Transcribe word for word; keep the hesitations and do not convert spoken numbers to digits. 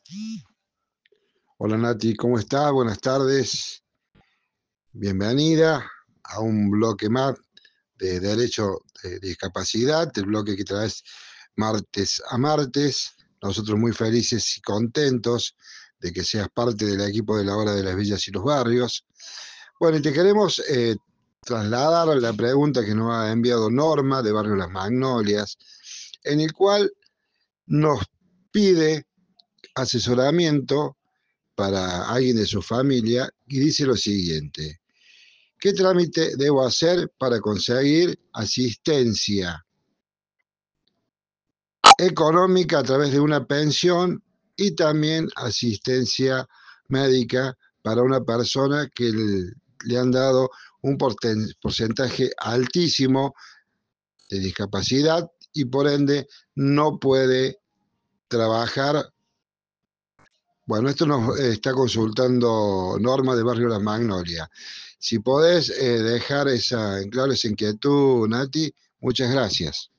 Hola Nati, ¿cómo estás? Buenas tardes. Bienvenida a un bloque más de Derecho de Discapacidad, el bloque que traes martes a martes. Nosotros muy felices y contentos de que seas parte del equipo de la Hora de las Villas y los Barrios. Bueno, y te queremos eh, trasladar la pregunta que nos ha enviado Norma de Barrio Las Magnolias, en el cual nos pide asesoramiento para alguien de su familia y dice lo siguiente: ¿qué trámite debo hacer para conseguir asistencia económica a través de una pensión y también asistencia médica para una persona que le, le han dado un porcentaje altísimo de discapacidad y por ende no puede trabajar? Bueno, esto nos está consultando Norma de Barrio Las Magnolias. Si podés eh, dejar esa, en claro esa inquietud, Nati, muchas gracias.